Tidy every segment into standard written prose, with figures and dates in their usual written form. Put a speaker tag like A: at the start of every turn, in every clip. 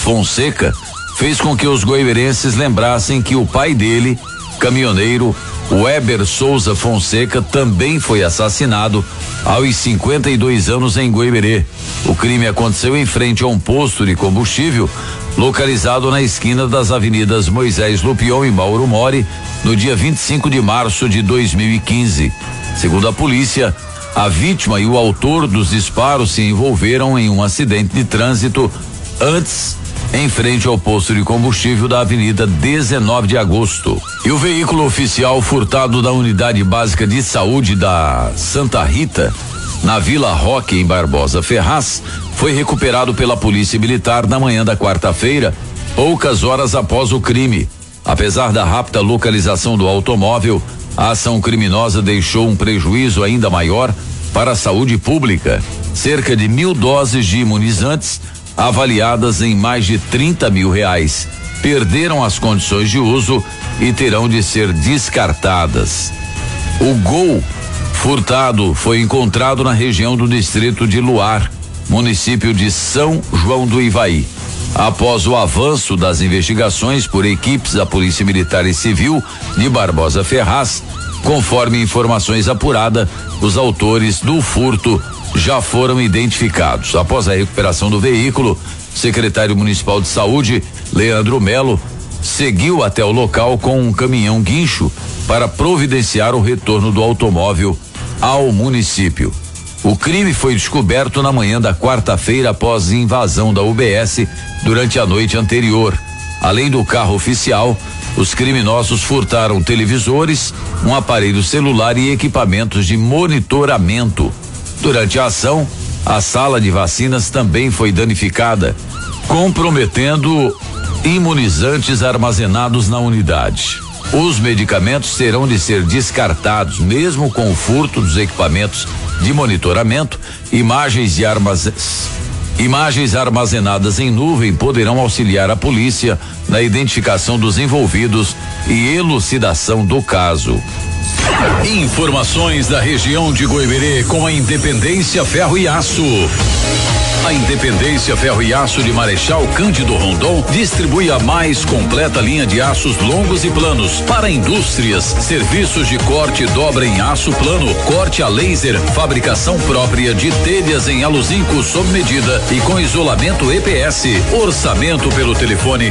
A: Fonseca fez com que os goiverenses lembrassem que o pai dele, caminhoneiro Weber Souza Fonseca, também foi assassinado aos 52 anos em Goiberê. O crime aconteceu em frente a um posto de combustível localizado na esquina das avenidas Moisés Lupion e Mauro Mori no dia 25 de março de 2015. Segundo a polícia, a vítima e o autor dos disparos se envolveram em um acidente de trânsito antes em frente ao posto de combustível da Avenida 19 de Agosto. E o veículo oficial furtado da Unidade Básica de Saúde da Santa Rita, na Vila Roque, em Barbosa Ferraz, foi recuperado pela Polícia Militar na manhã da quarta-feira, poucas horas após o crime. Apesar da rápida localização do automóvel, a ação criminosa deixou um prejuízo ainda maior para a saúde pública. Cerca de 1.000 doses de imunizantes, avaliadas em mais de R$30 mil, perderam as condições de uso e terão de ser descartadas. O Gol furtado foi encontrado na região do distrito de Luar, município de São João do Ivaí. Após o avanço das investigações por equipes da Polícia Militar e Civil de Barbosa Ferraz, conforme informações apuradas, os autores do furto já foram identificados. Após a recuperação do veículo, o secretário municipal de saúde, Leandro Melo, seguiu até o local com um caminhão guincho para providenciar o retorno do automóvel ao município. O crime foi descoberto na manhã da quarta-feira após invasão da UBS durante a noite anterior. Além do carro oficial, os criminosos furtaram televisores, um aparelho celular e equipamentos de monitoramento. Durante a ação, a sala de vacinas também foi danificada, comprometendo imunizantes armazenados na unidade. Os medicamentos terão de ser descartados, mesmo com o furto dos equipamentos de monitoramento. Imagens armazenadas em nuvem poderão auxiliar a polícia na identificação dos envolvidos e elucidação do caso. Informações da região de Goiberê com a Independência Ferro e Aço. A Independência Ferro e Aço de Marechal Cândido Rondon distribui a mais completa linha de aços longos e planos para indústrias, serviços de corte e dobra em aço plano, corte a laser, fabricação própria de telhas em aluzinco sob medida e com isolamento EPS. Orçamento pelo telefone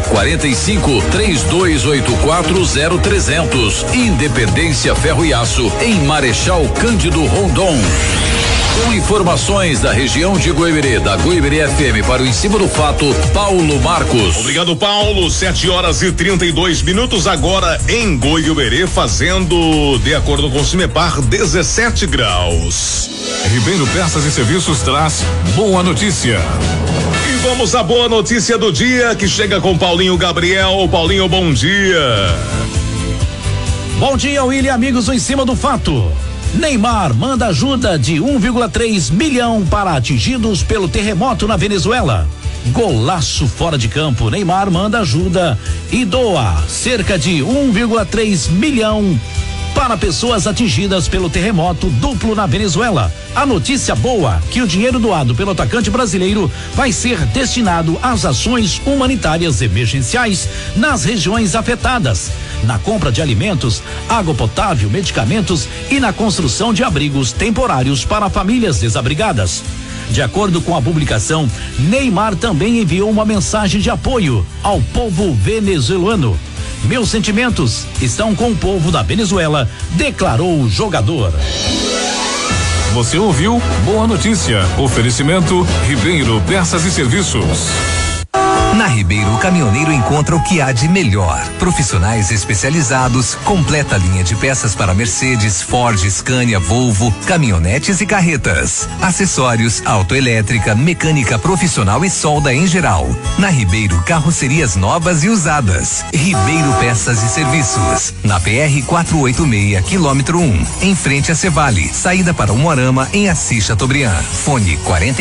A: 45-3284-0300. Independência Ferro e Aço em Marechal Cândido Rondon. Com informações da região de Goiberê, da Goiberê FM para o Em Cima do Fato, Paulo Marcos.
B: Obrigado, Paulo. 7h32 agora em Goiberê, fazendo, de acordo com o Cimepar, 17 graus.
C: Ribeiro Peças e Serviços traz boa notícia.
B: E vamos à boa notícia do dia, que chega com Paulinho Gabriel. Paulinho, bom dia.
D: Bom dia, William, amigos do Em Cima do Fato. Neymar manda ajuda de 1,3 milhão para atingidos pelo terremoto na Venezuela. Golaço fora de campo. Neymar manda ajuda e doa cerca de 1,3 milhão para pessoas atingidas pelo terremoto duplo na Venezuela. A notícia boa, que o dinheiro doado pelo atacante brasileiro vai ser destinado às ações humanitárias emergenciais nas regiões afetadas, na compra de alimentos, água potável, medicamentos e na construção de abrigos temporários para famílias desabrigadas. De acordo com a publicação, Neymar também enviou uma mensagem de apoio ao povo venezuelano. Meus sentimentos estão com o povo da Venezuela, declarou o jogador.
C: Você ouviu Boa Notícia. Oferecimento Ribeiro Peças e Serviços.
E: Na Ribeiro, o caminhoneiro encontra o que há de melhor. Profissionais especializados, completa linha de peças para Mercedes, Ford, Scania, Volvo, caminhonetes e carretas. Acessórios, autoelétrica, mecânica profissional e solda em geral. Na Ribeiro, carrocerias novas e usadas. Ribeiro Peças e Serviços. Na PR 486, quilômetro 1, em frente a Cevale. Saída para Umuarama, em Assis Chateaubriand. Fone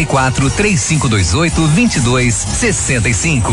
E: 44-3528-2265.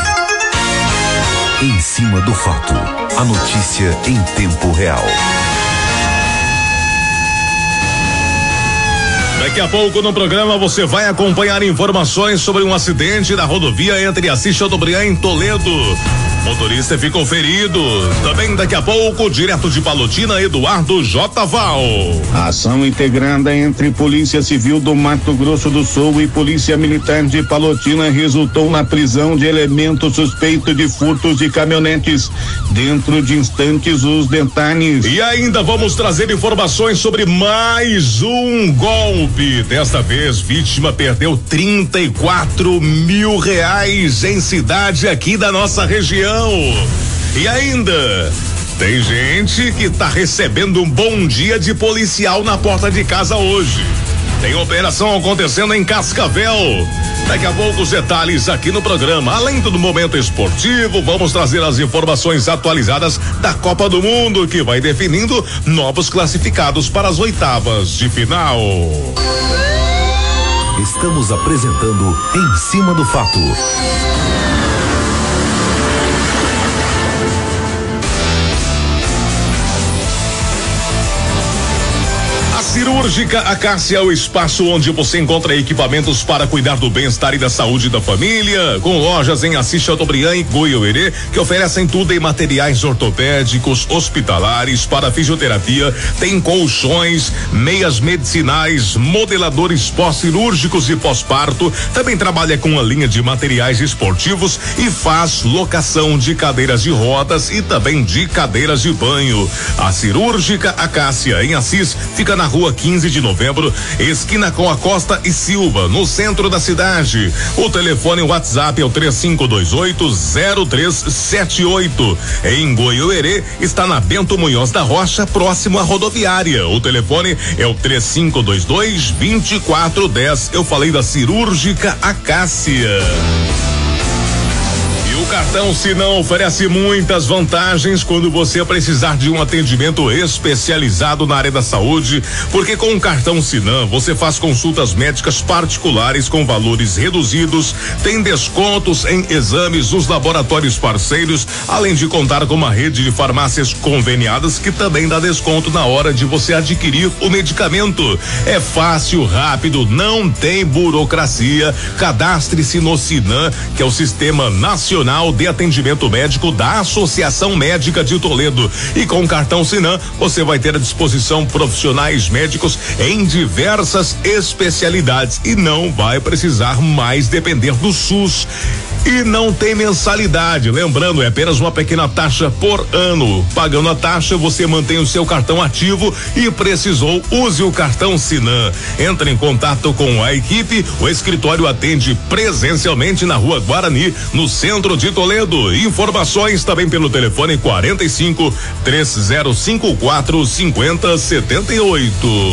F: Em Cima do Fato. A notícia em tempo real.
B: Daqui a pouco no programa você vai acompanhar informações sobre um acidente na rodovia entre Assis Chateaubriand e Toledo. Motorista ficou ferido. Também daqui a pouco, direto de Palotina, Eduardo J. Val.
G: A ação integrada entre Polícia Civil do Mato Grosso do Sul e Polícia Militar de Palotina resultou na prisão de elemento suspeito de furtos de caminhonetes. Dentro de instantes, os detalhes.
B: E ainda vamos trazer informações sobre mais um golpe. Desta vez, vítima perdeu R$34 mil em cidade aqui da nossa região. E ainda tem gente que tá recebendo um bom dia de policial na porta de casa hoje. Tem operação acontecendo em Cascavel. Daqui a pouco os detalhes aqui no programa. Além do momento esportivo, vamos trazer as informações atualizadas da Copa do Mundo, que vai definindo novos classificados para as oitavas de final.
F: Estamos apresentando Em Cima do Fato.
B: Cirúrgica Acácia é o espaço onde você encontra equipamentos para cuidar do bem-estar e da saúde da família, com lojas em Assis Chateaubriand e Goiuerê, que oferecem tudo em materiais ortopédicos, hospitalares, para fisioterapia, tem colchões, meias medicinais, modeladores pós-cirúrgicos e pós-parto, também trabalha com a linha de materiais esportivos e faz locação de cadeiras de rodas e também de cadeiras de banho. A Cirúrgica Acácia em Assis fica na rua 15 de novembro, esquina com a Costa e Silva, no centro da cidade. O telefone WhatsApp é o 3528-0378. Em Goiuerê está na Bento Munhoz da Rocha, próximo à rodoviária. O telefone é o 3522-2410. Eu falei da Cirúrgica Acácia. O cartão Sinan oferece muitas vantagens quando você precisar de um atendimento especializado na área da saúde, porque com o cartão Sinan você faz consultas médicas particulares com valores reduzidos, tem descontos em exames nos laboratórios parceiros, além de contar com uma rede de farmácias conveniadas que também dá desconto na hora de você adquirir o medicamento. É fácil, rápido, não tem burocracia. Cadastre-se no Sinan, que é o Sistema Nacional de Atendimento Médico da Associação Médica de Toledo. E com o cartão Sinan, você vai ter à disposição profissionais médicos em diversas especialidades e não vai precisar mais depender do SUS. E não tem mensalidade, lembrando, é apenas uma pequena taxa por ano. Pagando a taxa, você mantém o seu cartão ativo e precisou, use o cartão Sinan. Entre em contato com a equipe, o escritório atende presencialmente na Rua Guarani, no centro de Toledo. Informações também pelo telefone 45-3054-5078.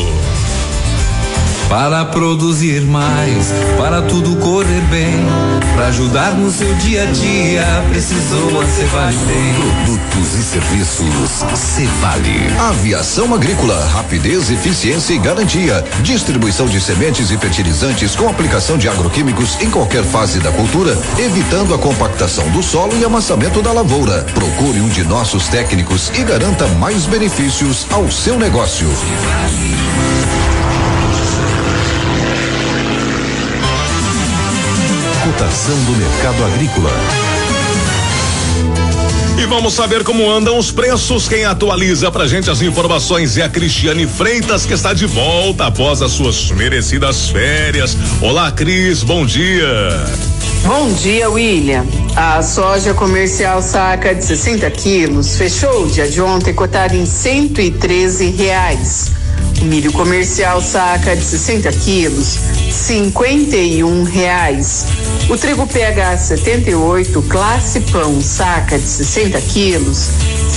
H: Para produzir mais, para tudo correr bem, para ajudar no seu dia a dia, precisou a Cevale.
F: Produtos e serviços Cevale.
I: Aviação agrícola, rapidez, eficiência e garantia. Distribuição de sementes e fertilizantes com aplicação de agroquímicos em qualquer fase da cultura, evitando a compactação do solo e amassamento da lavoura. Procure um de nossos técnicos e garanta mais benefícios ao seu negócio.
F: Cotação do mercado agrícola.
B: E vamos saber como andam os preços. Quem atualiza pra gente as informações é a Cristiane Freitas, que está de volta após as suas merecidas férias. Olá, Cris, bom dia.
J: Bom dia, William. A soja comercial saca de 60 quilos fechou o dia de ontem cotada em R$113. O milho comercial saca de 60 quilos, R$51. O trigo PH 78, classe pão, saca de 60 quilos,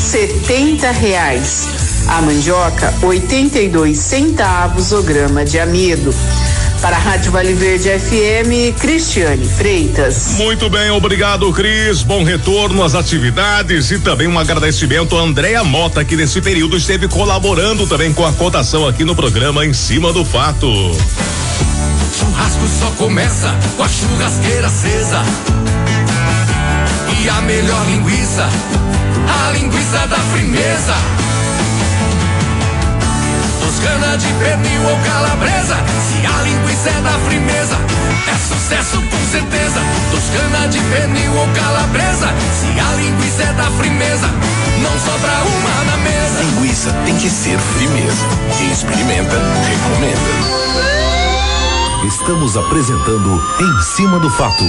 J: R$70. A mandioca, 82 centavos o grama de amido. Para a Rádio Vale Verde FM, Cristiane Freitas.
B: Muito bem, obrigado, Cris. Bom retorno às atividades e também um agradecimento a Andréa Mota, que nesse período esteve colaborando também com a cotação aqui no programa Em Cima do Fato.
H: Churrasco só começa com a churrasqueira acesa. E a melhor linguiça, a linguiça da Firmeza.
K: Toscana de pernil ou calabresa, se a linguiça é da firmeza, é sucesso com certeza. Toscana de pernil ou calabresa, se a linguiça é da firmeza, não sobra uma na mesa.
L: Linguiça tem que ser firmeza. Quem experimenta, recomenda.
F: Estamos apresentando Em Cima do Fato.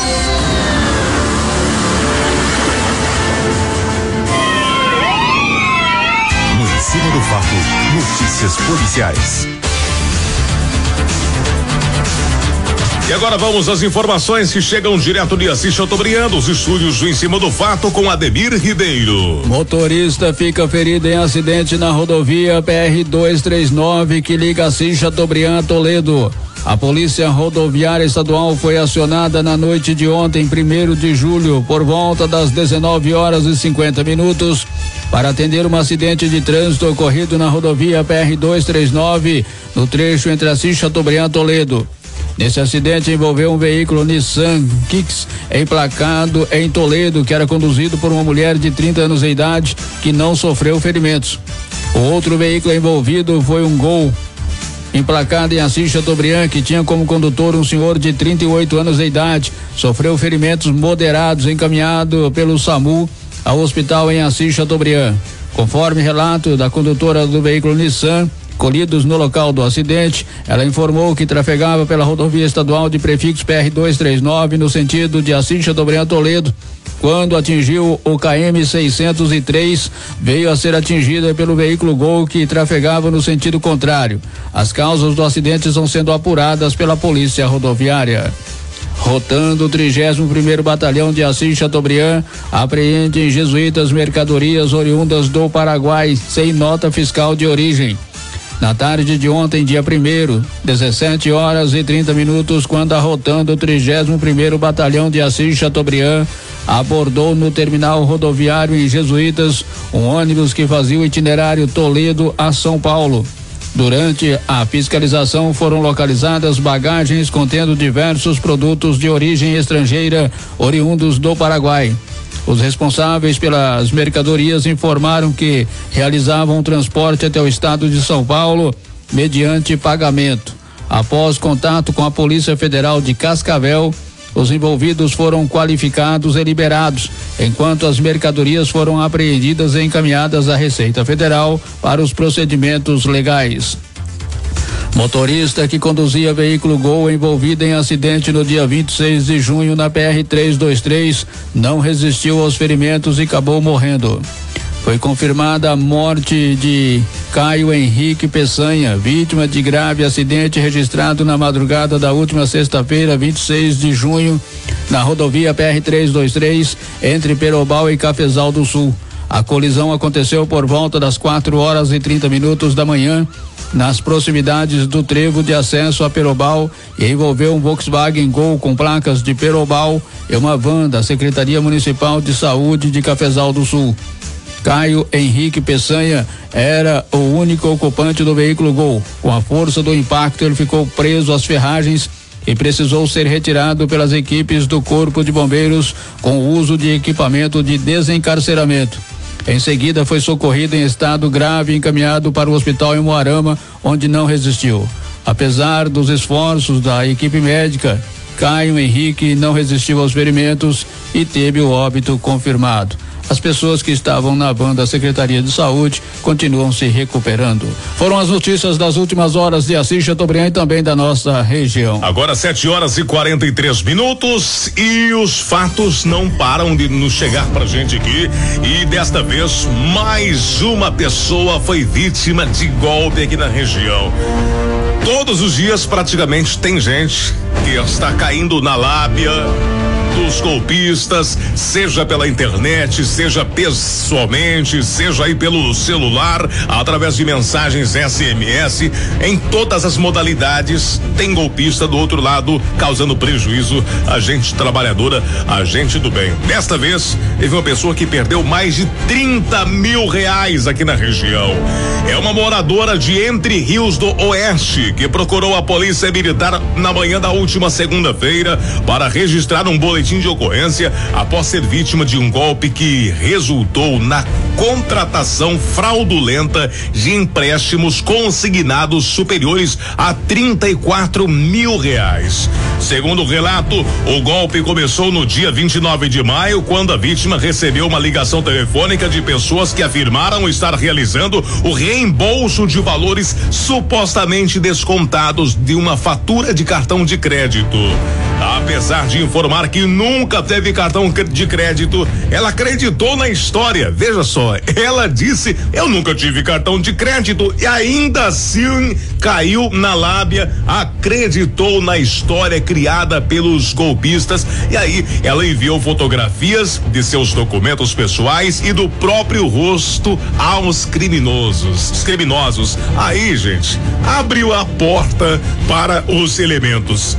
F: No Em Cima do Fato, notícias policiais.
B: E agora vamos às informações que chegam direto de Assis Chateaubriand, os estúdios do Em Cima do Fato com Ademir Ribeiro.
M: Motorista fica ferido em acidente na rodovia PR-239 que liga Assis Chateaubriand a Toledo. A Polícia Rodoviária Estadual foi acionada na noite de ontem, 1º de julho, por volta das 19h50, para atender um acidente de trânsito ocorrido na rodovia PR-239, no trecho entre Assis Chateaubriand e Toledo. Nesse acidente envolveu um veículo Nissan Kicks emplacado em Toledo, que era conduzido por uma mulher de 30 anos de idade que não sofreu ferimentos. O outro veículo envolvido foi um Gol emplacado em Assis Chateaubriand, que tinha como condutor um senhor de 38 anos de idade, sofreu ferimentos moderados, encaminhado pelo SAMU ao hospital em Assis Chateaubriand. Conforme relato da condutora do veículo Nissan, colhidos no local do acidente, ela informou que trafegava pela rodovia estadual de prefixo PR-239 no sentido de Assis Chateaubriand a Toledo. Quando atingiu o KM 603, veio a ser atingida pelo veículo Gol que trafegava no sentido contrário. As causas do acidente estão sendo apuradas pela Polícia Rodoviária. Rotando o 31º Batalhão de Assis Chateaubriand apreende em Jesuítas mercadorias oriundas do Paraguai sem nota fiscal de origem. Na tarde de ontem, dia 1º, 17h30, quando a Rotando o 31º Batalhão de Assis Chateaubriand abordou no terminal rodoviário em Jesuítas um ônibus que fazia o itinerário Toledo a São Paulo. Durante a fiscalização foram localizadas bagagens contendo diversos produtos de origem estrangeira oriundos do Paraguai. Os responsáveis pelas mercadorias informaram que realizavam o transporte até o estado de São Paulo mediante pagamento. Após contato com a Polícia Federal de Cascavel, os envolvidos foram qualificados e liberados, enquanto as mercadorias foram apreendidas e encaminhadas à Receita Federal para os procedimentos legais. Motorista que conduzia veículo Gol envolvido em acidente no dia 26 de junho na PR-323 não resistiu aos ferimentos e acabou morrendo. Foi confirmada a morte de Caio Henrique Peçanha, vítima de grave acidente registrado na madrugada da última sexta-feira, 26 de junho, na rodovia PR-323, entre Perobal e Cafezal do Sul. A colisão aconteceu por volta das 4h30 da manhã, nas proximidades do trevo de acesso a Perobal, e envolveu um Volkswagen Gol com placas de Perobal e uma van da Secretaria Municipal de Saúde de Cafezal do Sul. Caio Henrique Peçanha era o único ocupante do veículo Gol. Com a força do impacto, ele ficou preso às ferragens e precisou ser retirado pelas equipes do Corpo de Bombeiros com o uso de equipamento de desencarceramento. Em seguida, foi socorrido em estado grave e encaminhado para o hospital em Moarama, onde não resistiu. Apesar dos esforços da equipe médica, Caio Henrique não resistiu aos ferimentos e teve o óbito confirmado. As pessoas que estavam na van da Secretaria de Saúde continuam se recuperando. Foram as notícias das últimas horas de Assis Chateaubriand e também da nossa região.
B: Agora 7h43 e os fatos não param de nos chegar pra gente aqui, e desta vez mais uma pessoa foi vítima de golpe aqui na região. Todos os dias praticamente tem gente que está caindo na lábia dos golpistas, seja pela internet, seja pessoalmente, seja aí pelo celular, através de mensagens SMS, em todas as modalidades tem golpista do outro lado causando prejuízo a gente trabalhadora, a gente do bem. Desta vez teve uma pessoa que perdeu mais de 30 mil reais aqui na região. É uma moradora de Entre Rios do Oeste que procurou a polícia militar na manhã da última segunda-feira para registrar um boletim boletim de ocorrência após ser vítima de um golpe que resultou na contratação fraudulenta de empréstimos consignados superiores a R$34 mil. Segundo o relato, o golpe começou no dia 29 de maio, quando a vítima recebeu uma ligação telefônica de pessoas que afirmaram estar realizando o reembolso de valores supostamente descontados de uma fatura de cartão de crédito. Apesar de informar que nunca teve cartão de crédito, ela acreditou na história. Veja só, ela disse: eu nunca tive cartão de crédito, e ainda assim caiu na lábia, acreditou na história criada pelos golpistas. E aí ela enviou fotografias de seus documentos pessoais e do próprio rosto aos criminosos. Aí, gente, abriu a porta para os elementos.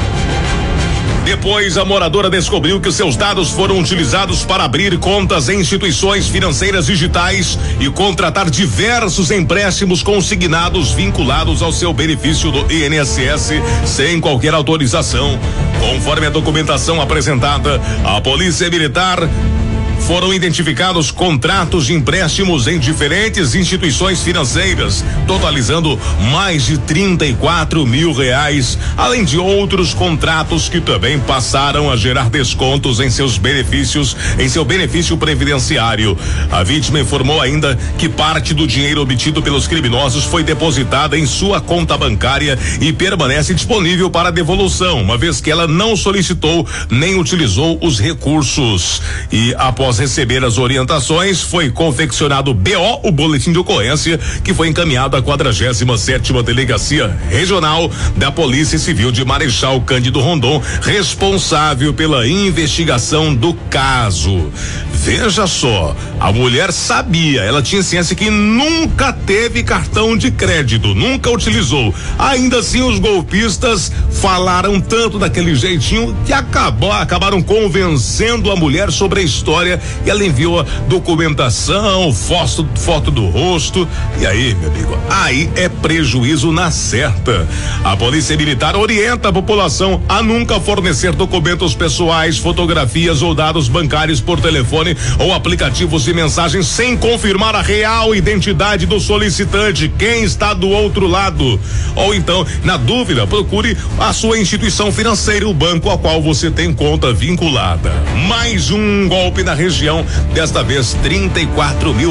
B: Depois, a moradora descobriu que os seus dados foram utilizados para abrir contas em instituições financeiras digitais e contratar diversos empréstimos consignados vinculados ao seu benefício do INSS sem qualquer autorização. Conforme a documentação apresentada, a Polícia Militar foram identificados contratos de empréstimos em diferentes instituições financeiras, totalizando mais de R$34 mil, além de outros contratos que também passaram a gerar descontos em seus benefícios, em seu benefício previdenciário. A vítima informou ainda que parte do dinheiro obtido pelos criminosos foi depositada em sua conta bancária e permanece disponível para devolução, uma vez que ela não solicitou nem utilizou os recursos. E após receber as orientações, foi confeccionado BO, o boletim de ocorrência, que foi encaminhado à 47ª Delegacia Regional da Polícia Civil de Marechal Cândido Rondon, responsável pela investigação do caso. Veja só, a mulher sabia, ela tinha ciência que nunca teve cartão de crédito, nunca utilizou. Ainda assim, os golpistas falaram tanto daquele jeitinho que acabaram convencendo a mulher sobre a história, e ela enviou a documentação, foto do rosto. E aí, meu amigo, aí é prejuízo na certa. A Polícia Militar orienta a população a nunca fornecer documentos pessoais, fotografias ou dados bancários por telefone ou aplicativos de mensagem sem confirmar a real identidade do solicitante, quem está do outro lado. Ou então, na dúvida, procure a sua instituição financeira, o banco ao qual você tem conta vinculada. Mais um golpe na região, desta vez R$34 mil.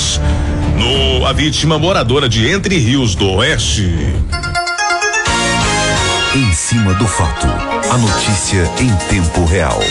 B: A vítima moradora de Entre Rios do Oeste.
F: Em cima do fato, a notícia em tempo real.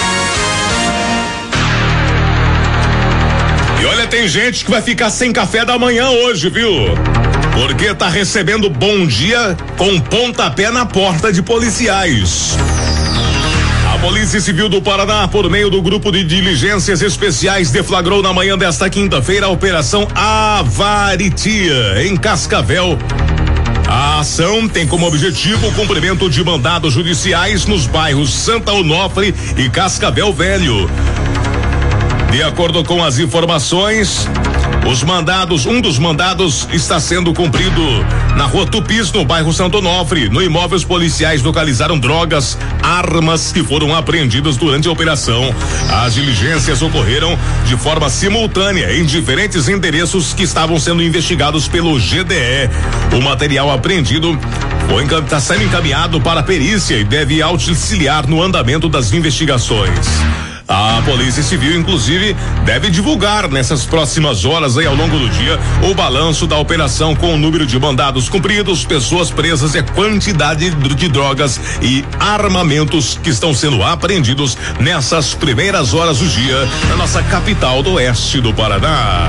B: E olha, tem gente que vai ficar sem café da manhã hoje, viu? Porque tá recebendo bom dia com pontapé na porta de policiais. A Polícia Civil do Paraná, por meio do Grupo de Diligências Especiais, deflagrou na manhã desta quinta-feira a Operação Avaritia, em Cascavel. A ação tem como objetivo o cumprimento de mandados judiciais nos bairros Santa Onofre e Cascavel Velho. De acordo com as informações, um dos mandados está sendo cumprido na Rua Tupis, no bairro Santo Onofre. No imóvel, os policiais localizaram drogas, armas que foram apreendidas durante a operação. As diligências ocorreram de forma simultânea em diferentes endereços que estavam sendo investigados pelo GDE. O material apreendido está sendo encaminhado para a perícia e deve auxiliar no andamento das investigações. A Polícia Civil, inclusive, deve divulgar nessas próximas horas aí ao longo do dia o balanço da operação com o número de mandados cumpridos, pessoas presas e a quantidade de drogas e armamentos que estão sendo apreendidos nessas primeiras horas do dia na nossa capital do oeste do Paraná.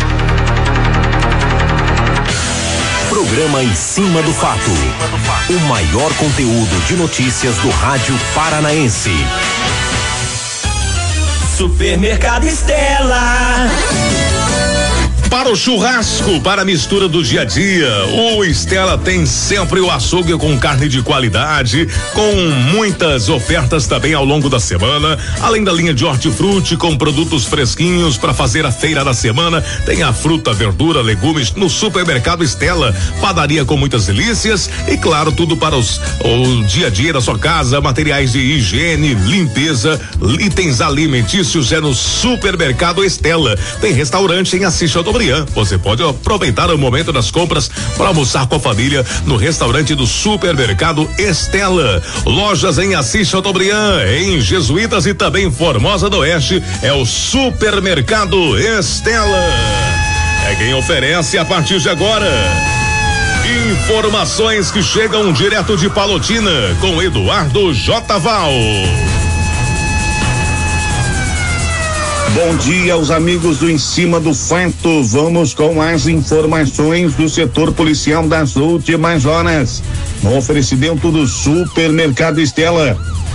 F: Programa Em Cima do Fato. O maior conteúdo de notícias do rádio paranaense.
N: Supermercado Estela.
B: Para o churrasco, para a mistura do dia a dia, o Estela tem sempre o açougue com carne de qualidade, com muitas ofertas também ao longo da semana, além da linha de hortifruti com produtos fresquinhos para fazer a feira da semana, tem a fruta, verdura, legumes no supermercado Estela, padaria com muitas delícias e claro, tudo para o dia a dia da sua casa, materiais de higiene, limpeza, itens alimentícios é no supermercado Estela. Tem restaurante em Assis Chateaubriand. Você pode aproveitar o momento das compras para almoçar com a família no restaurante do supermercado Estela. Lojas em Assis Chateaubriand, em Jesuítas e também Formosa do Oeste é o supermercado Estela. É quem oferece a partir de agora. Informações que chegam direto de Palotina com Eduardo J. Val.
G: Bom dia aos amigos do Em Cima do Fato. Vamos com as informações do setor policial das últimas horas. No oferecimento do supermercado Estela.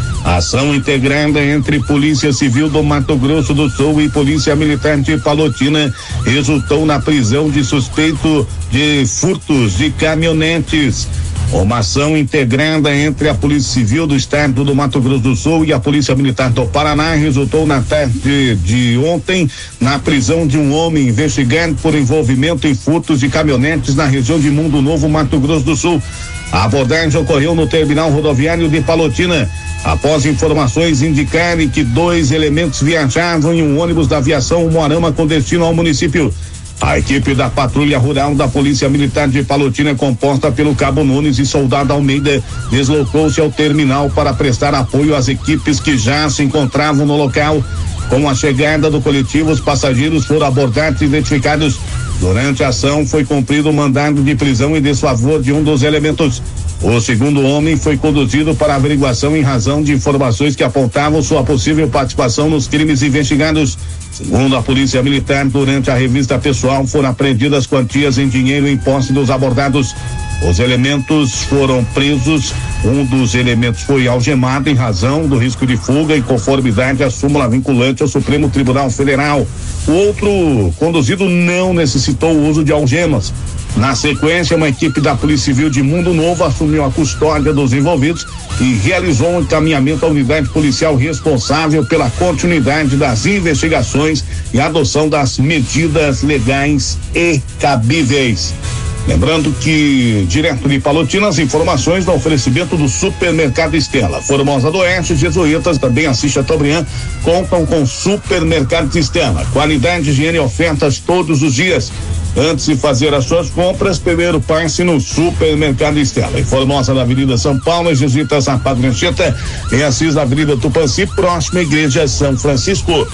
G: Ação integrada entre Polícia Civil do Mato Grosso do Sul e Polícia Militar de Palotina resultou na prisão de suspeito de furtos de caminhonetes. Uma ação integrada entre a Polícia Civil do Estado do Mato Grosso do Sul e a Polícia Militar do Paraná resultou na tarde de ontem na prisão de um homem investigado por envolvimento em furtos de caminhonetes na região de Mundo Novo, Mato Grosso do Sul. A abordagem ocorreu no terminal rodoviário de Palotina. Após informações indicarem que 2 elementos viajavam em um ônibus da aviação Moarama com destino ao município. A equipe da Patrulha Rural da Polícia Militar de Palotina, composta pelo Cabo Nunes e Soldado Almeida, deslocou-se ao terminal para prestar apoio às equipes que já se encontravam no local. Com a chegada do coletivo, os passageiros foram abordados e identificados. Durante a ação, foi cumprido o mandado de prisão em desfavor de um dos elementos. O segundo homem foi conduzido para averiguação em razão de informações que apontavam sua possível participação nos crimes investigados. Segundo a Polícia Militar, durante a revista pessoal foram apreendidas quantias em dinheiro em posse dos abordados. Os elementos foram presos. Um dos elementos foi algemado em razão do risco de fuga em conformidade à súmula vinculante ao Supremo Tribunal Federal. O outro conduzido não necessitou o uso de algemas. Na sequência, uma equipe da Polícia Civil de Mundo Novo assumiu a custódia dos envolvidos e realizou um encaminhamento à unidade policial responsável pela continuidade das investigações e adoção das medidas legais e cabíveis. Lembrando que, direto de Palotina, as informações do oferecimento do supermercado Estela. Formosa do Oeste, Jesuítas, também Assis Chateaubriand, contam com supermercado Estela. Qualidade, higiene e ofertas todos os dias. Antes de fazer as suas compras, primeiro passe no supermercado Estela. Em Formosa, na Avenida São Paulo, Jesuítas, na Padre Anchieta, em Assis, na Avenida Tupanci, próxima à Igreja São Francisco.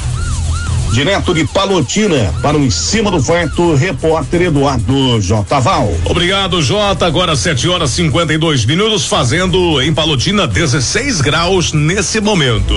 G: Direto de Palotina, para o Em Cima do Fato, repórter Eduardo J. Val.
B: Obrigado, Jota. Agora 7h52, fazendo em Palotina 16 graus nesse momento.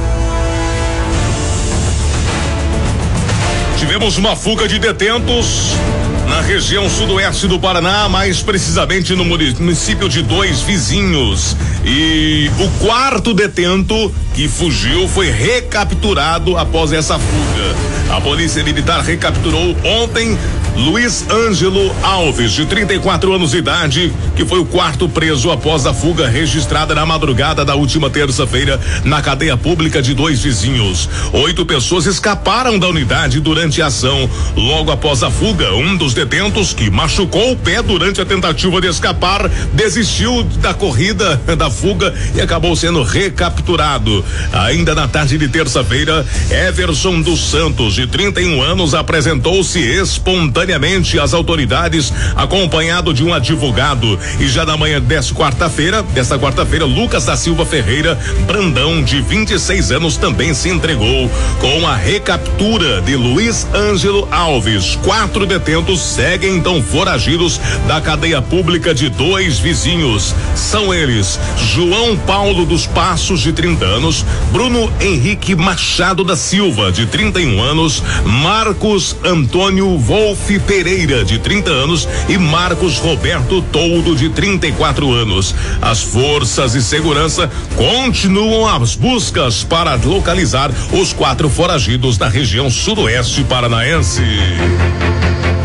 B: Tivemos uma fuga de detentos na região sudoeste do Paraná, mais precisamente no município de Dois Vizinhos. E o quarto detento que fugiu foi recapturado após essa fuga. A Polícia Militar recapturou ontem Luiz Ângelo Alves, de 34 anos de idade, que foi o quarto preso após a fuga registrada na madrugada da última terça-feira na cadeia pública de Dois Vizinhos. 8 pessoas escaparam da unidade durante a ação. Logo após a fuga, um dos detentos, que machucou o pé durante a tentativa de escapar, desistiu da corrida da fuga e acabou sendo recapturado. Ainda na tarde de terça-feira, Everson dos Santos, de 31 anos, apresentou-se espontaneamente às autoridades, acompanhado de um advogado. E já na manhã desta quarta-feira, Lucas da Silva Ferreira Brandão, de 26 anos, também se entregou. Com a recaptura de Luiz Ângelo Alves, 4 detentos seguem então foragidos da cadeia pública de Dois Vizinhos. São eles: João Paulo dos Passos, de 30 anos, Bruno Henrique Machado da Silva, de 31 anos, Marcos Antônio Wolf Pereira, de 30 anos, e Marcos Roberto Toldo, de 34 anos. As forças de segurança continuam as buscas para localizar os 4 foragidos da região sudoeste paranaense.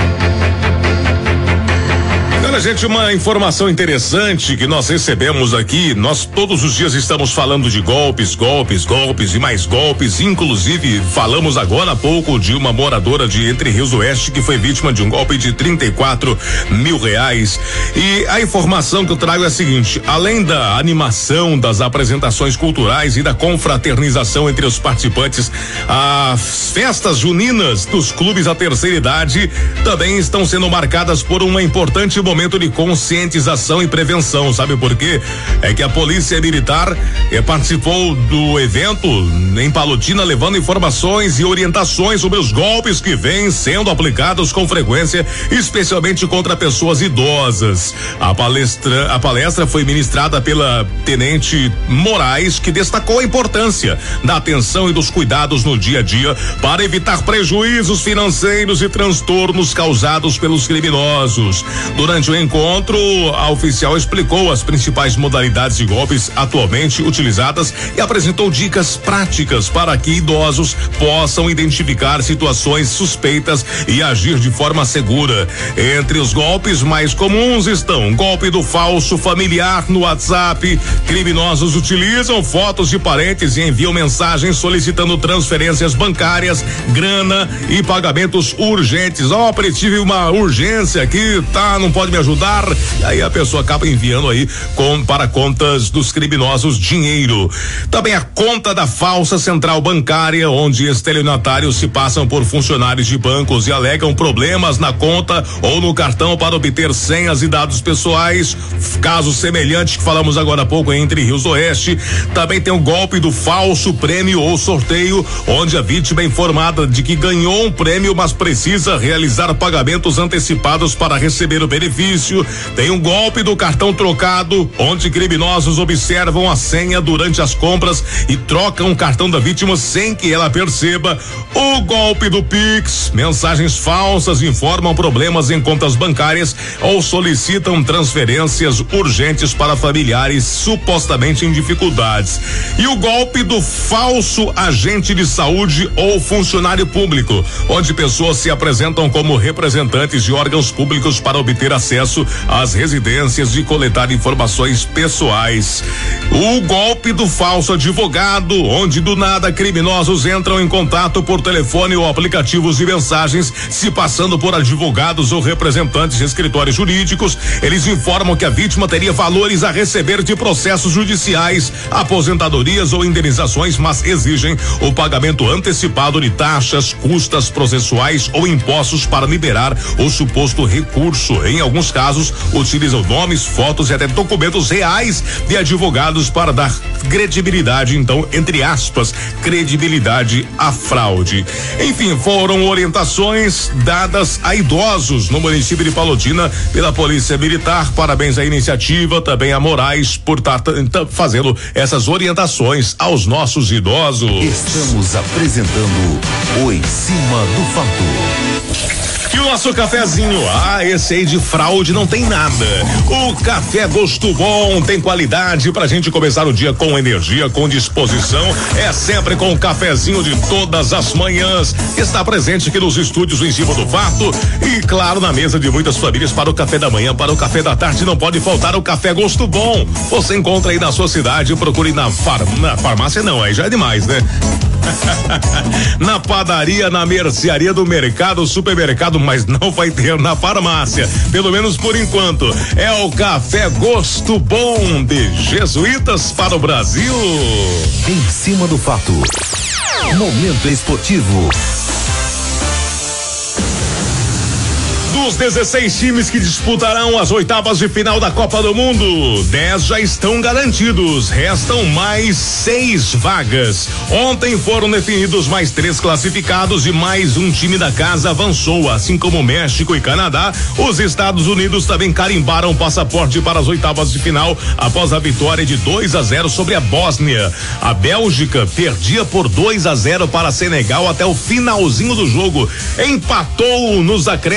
B: Olha, gente, uma informação interessante que nós recebemos aqui. Nós todos os dias estamos falando de golpes e mais golpes. Inclusive, falamos agora há pouco de uma moradora de Entre Rios do Oeste que foi vítima de um golpe de R$34 mil. E a informação que eu trago é a seguinte: além da animação, das apresentações culturais e da confraternização entre os participantes, as festas juninas dos clubes da terceira idade também estão sendo marcadas por um importante momento de conscientização e prevenção. Sabe por quê? É que a Polícia Militar participou do evento em Palotina, levando informações e orientações sobre os golpes que vêm sendo aplicados com frequência, especialmente contra pessoas idosas. A palestra foi ministrada pela Tenente Moraes, que destacou a importância da atenção e dos cuidados no dia a dia para evitar prejuízos financeiros e transtornos causados pelos criminosos. Durante o encontro, a oficial explicou as principais modalidades de golpes atualmente utilizadas e apresentou dicas práticas para que idosos possam identificar situações suspeitas e agir de forma segura. Entre os golpes mais comuns estão golpe do falso familiar no WhatsApp. Criminosos utilizam fotos de parentes e enviam mensagens solicitando transferências bancárias, grana e pagamentos urgentes. Tive uma urgência aqui, não pode me ajudar? E aí a pessoa acaba enviando aí para contas dos criminosos dinheiro. Também a conta da falsa central bancária, onde estelionatários se passam por funcionários de bancos e alegam problemas na conta ou no cartão para obter senhas e dados pessoais. Caso semelhante que falamos agora há pouco Entre Rios do Oeste. Também tem o golpe do falso prêmio ou sorteio, onde a vítima é informada de que ganhou um prêmio, mas precisa realizar pagamentos antecipados para receber o benefício. Tem um golpe do cartão trocado, onde criminosos observam a senha durante as compras e trocam o cartão da vítima sem que ela perceba. O golpe do Pix, mensagens falsas informam problemas em contas bancárias ou solicitam transferências urgentes para familiares supostamente em dificuldades. E o golpe do falso agente de saúde ou funcionário público, onde pessoas se apresentam como representantes de órgãos públicos para obter acesso às residências e coletar informações pessoais. O golpe do falso advogado, onde do nada criminosos entram em contato por telefone ou aplicativos de mensagens, se passando por advogados ou representantes de escritórios jurídicos. Eles informam que a vítima teria valores a receber de processos judiciais, aposentadorias ou indenizações, mas exigem o pagamento antecipado de taxas, custas processuais ou impostos para liberar o suposto recurso. Em alguns casos, utilizam nomes, fotos e até documentos reais de advogados para dar credibilidade, então, entre aspas, credibilidade à fraude. Enfim, foram orientações dadas a idosos no município de Palotina pela Polícia Militar. Parabéns à iniciativa, também a Moraes por estar fazendo essas orientações aos nossos idosos.
F: Estamos apresentando o Em Cima do Fato.
B: E o nosso cafezinho, esse aí de fraude não tem nada. O café Gosto Bom tem qualidade pra gente começar o dia com energia, com disposição. É sempre com o cafezinho de todas as manhãs. Está presente aqui nos estúdios Em Cima do Fato e, claro, na mesa de muitas famílias para o café da manhã, para o café da tarde. Não pode faltar o café Gosto Bom. Você encontra aí na sua cidade, procure na farmácia não, aí já é demais, né? Na padaria, na mercearia do mercado, supermercado, mas não vai ter na farmácia, pelo menos por enquanto. É o café Gosto Bom de Jesuítas para o Brasil.
F: Em Cima do Fato. Momento esportivo.
B: Dos 16 times que disputarão as oitavas de final da Copa do Mundo, 10 já estão garantidos. Restam mais 6 vagas. Ontem foram definidos mais 3 classificados e mais um time da casa avançou. Assim como México e Canadá, os Estados Unidos também carimbaram passaporte para as oitavas de final após a vitória de 2-0 sobre a Bósnia. A Bélgica perdia por 2-0 para Senegal até o finalzinho do jogo. Empatou nos acréscimos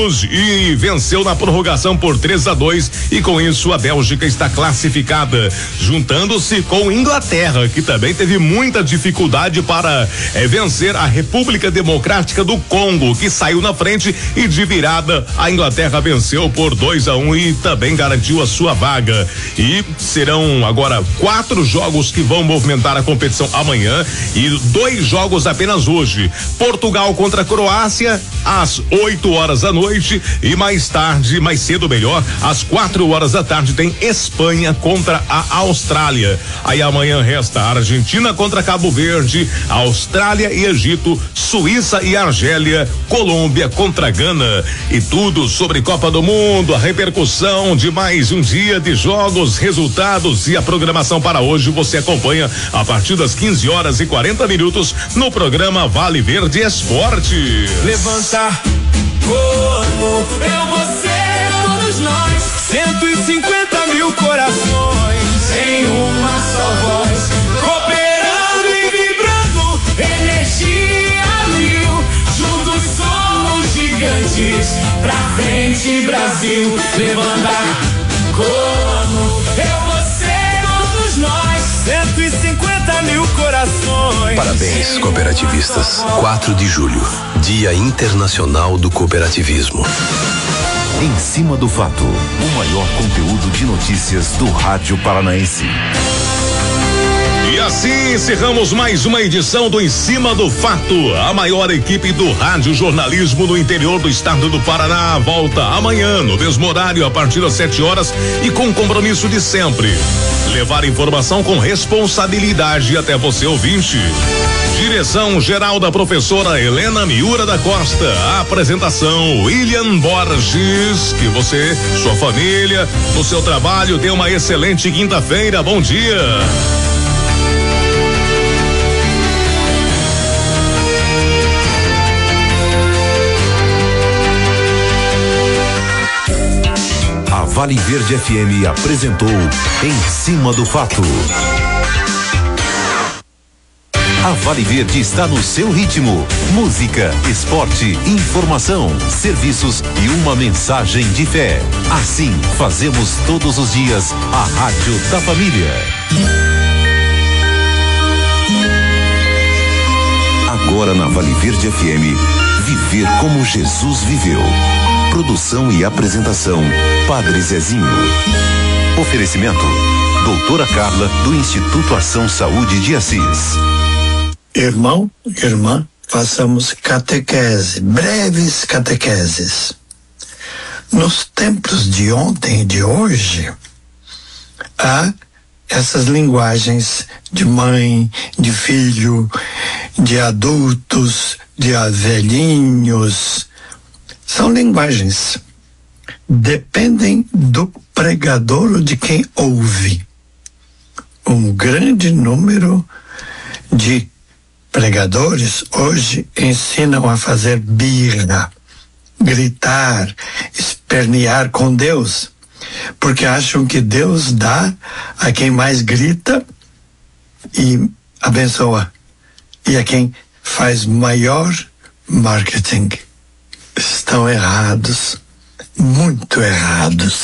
B: Toulouse e venceu na prorrogação por 3-2 e com isso a Bélgica está classificada, juntando-se com Inglaterra, que também teve muita dificuldade para vencer a República Democrática do Congo, que saiu na frente e de virada a Inglaterra venceu por 2-1 e também garantiu a sua vaga. E serão agora 4 jogos que vão movimentar a competição amanhã e 2 jogos apenas hoje. Portugal contra a Croácia às 8 horas da noite e mais tarde, mais cedo melhor, às 4 horas da tarde tem Espanha contra a Austrália. Aí amanhã resta a Argentina contra Cabo Verde, Austrália e Egito, Suíça e Argélia, Colômbia contra Gana. E tudo sobre Copa do Mundo, a repercussão de mais um dia de jogos, resultados e a programação para hoje você acompanha a partir das 15h40 no programa Vale Verde Esporte.
K: Levanta, corpo, eu, você, todos nós, 150 mil corações em uma só voz, cooperando e vibrando, energia mil, juntos somos gigantes, pra frente Brasil. Levanta, corpo, eu, você, todos nós, 150 mil corações.
F: Parabéns, cooperativistas. 4 de julho, Dia Internacional do Cooperativismo.
I: Em cima do fato, o maior conteúdo de notícias do Rádio Paranaense.
B: E assim encerramos mais uma edição do Em Cima do Fato. A maior equipe do rádio jornalismo no interior do estado do Paraná volta amanhã no mesmo horário a partir das 7 horas e com o compromisso de sempre. Levar informação com responsabilidade até você ouvinte. Direção geral da professora Helena Miura da Costa. A apresentação William Borges. Que você, sua família, no seu trabalho tenha uma excelente quinta-feira. Bom dia.
I: A Vale Verde FM apresentou Em Cima do Fato. A Vale Verde está no seu ritmo. Música, esporte, informação, serviços e uma mensagem de fé. Assim, fazemos todos os dias a Rádio da Família. Agora na Vale Verde FM, viver como Jesus viveu. Produção e apresentação, Padre Zezinho. Oferecimento, Doutora Carla, do Instituto Ação Saúde de Assis.
N: Irmão, irmã, façamos catequese, breves catequeses. Nos tempos de ontem e de hoje, há essas linguagens de mãe, de filho, de adultos, de velhinhos. São linguagens. Dependem do pregador ou de quem ouve. Um grande número de pregadores hoje ensinam a fazer birra, gritar, espernear com Deus, porque acham que Deus dá a quem mais grita e abençoa, e a quem faz maior marketing. Estão errados, muito errados.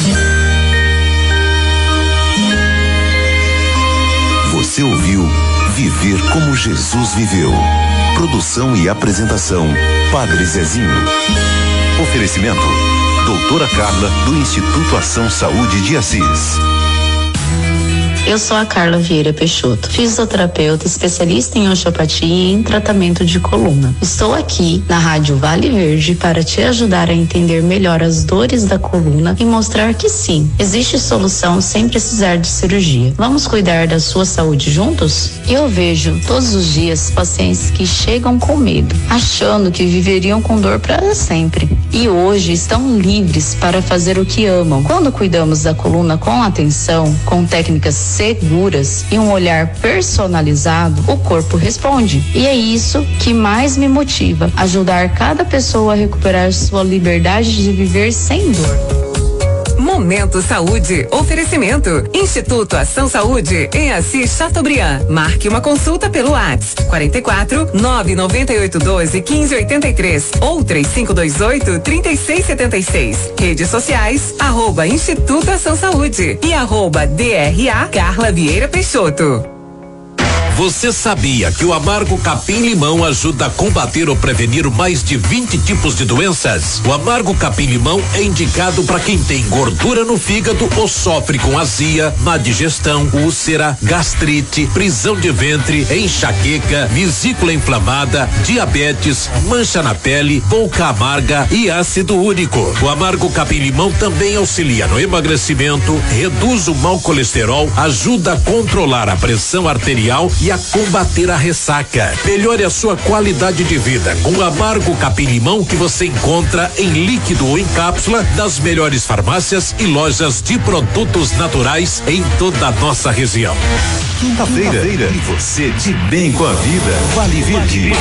I: Você ouviu Viver como Jesus viveu. Produção e apresentação, Padre Zezinho. Oferecimento, Doutora Carla, do Instituto Ação Saúde de Assis.
O: Eu sou a Carla Vieira Peixoto, fisioterapeuta especialista em osteopatia e em tratamento de coluna. Estou aqui na Rádio Vale Verde para te ajudar a entender melhor as dores da coluna e mostrar que sim, existe solução sem precisar de cirurgia. Vamos cuidar da sua saúde juntos? Eu vejo todos os dias pacientes que chegam com medo, achando que viveriam com dor para sempre. E hoje estão livres para fazer o que amam. Quando cuidamos da coluna com atenção, com técnicas seguras e um olhar personalizado, o corpo responde. E é isso que mais me motiva, ajudar cada pessoa a recuperar sua liberdade de viver sem dor.
P: Momento Saúde. Oferecimento. Instituto Ação Saúde em Assis Chateaubriand. Marque uma consulta pelo WhatsApp 44 99812 1583 ou 3528 3676. Redes sociais @Instituto Ação Saúde e @DRA Carla Vieira Peixoto.
F: Você sabia que o amargo capim-limão ajuda a combater ou prevenir mais de 20 tipos de doenças? O amargo capim-limão é indicado para quem tem gordura no fígado ou sofre com azia, má digestão, úlcera, gastrite, prisão de ventre, enxaqueca, vesícula inflamada, diabetes, mancha na pele, boca amarga e ácido úrico. O amargo capim-limão também auxilia no emagrecimento, reduz o mau colesterol, ajuda a controlar a pressão arterial e a combater a ressaca. Melhore a sua qualidade de vida com o amargo capim-limão, que você encontra em líquido ou em cápsula das melhores farmácias e lojas de produtos naturais em toda a nossa região.
Q: Quinta-feira. E você de bem com a vida. Vale Verde.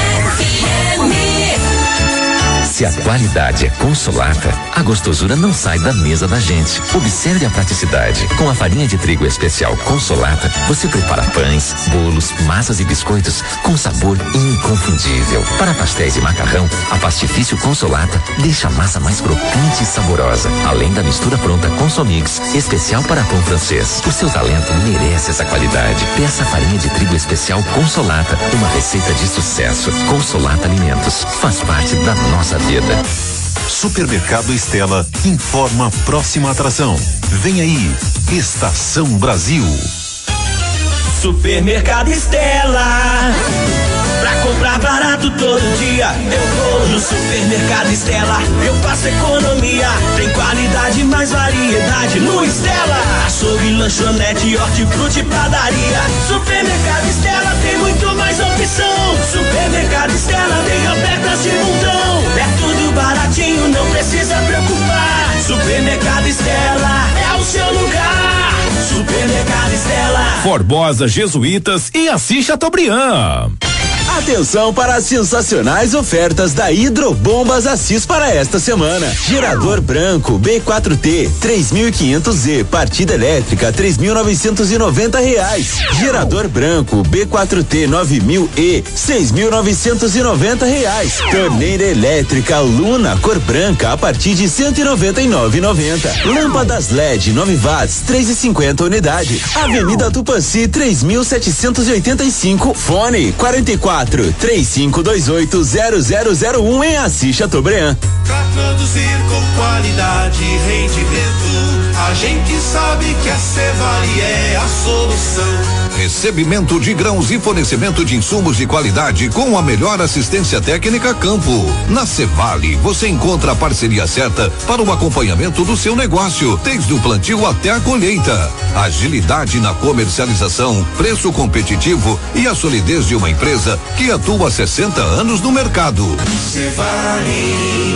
R: Se a qualidade é Consolata, a gostosura não sai da mesa da gente. Observe a praticidade. Com a farinha de trigo especial Consolata, você prepara pães, bolos, massas e biscoitos com sabor inconfundível. Para pastéis e macarrão, a Pastifício Consolata deixa a massa mais crocante e saborosa. Além da mistura pronta Consomix, especial para pão francês. O seu talento merece essa qualidade. Peça a farinha de trigo especial Consolata, uma receita de sucesso. Consolata Alimentos, faz parte da nossa vida.
Q: Supermercado Estela informa a próxima atração. Vem aí, Estação Brasil.
S: Supermercado Estela. Pra comprar barato todo dia, eu vou no Supermercado Estela. Eu faço economia, tem qualidade, mais variedade no Estela. Açougue, lanchonete, hortifruti e padaria. Supermercado Estela tem muito mais opção. Supermercado Estela tem ofertas de montão. É tudo baratinho, não precisa preocupar. Supermercado Estela é o seu lugar. Supermercado Estela.
T: Formosa, Jesuítas e Assis Chateaubriand.
U: Atenção para as sensacionais ofertas da Hidrobombas Assis para esta semana. Gerador branco B4T 3.500Z, partida elétrica R$3.990. Gerador branco B4T 9.000E 6.990. Torneira elétrica Luna cor branca a partir de R$199,90. Lâmpadas LED 9 watts 3,50 unidade. Avenida Tupanci 3.785. Fone 44 3528-0001 em Assis Chateaubriand.
V: Pra produzir com qualidade e rendimento, a gente sabe que a Cevale é a solução.
I: Recebimento de grãos e fornecimento de insumos de qualidade com a melhor assistência técnica campo. Na Cevale, você encontra a parceria certa para o acompanhamento do seu negócio, desde o plantio até a colheita. Agilidade na comercialização, preço competitivo e a solidez de uma empresa que atua há 60 anos no mercado.
V: Cevale.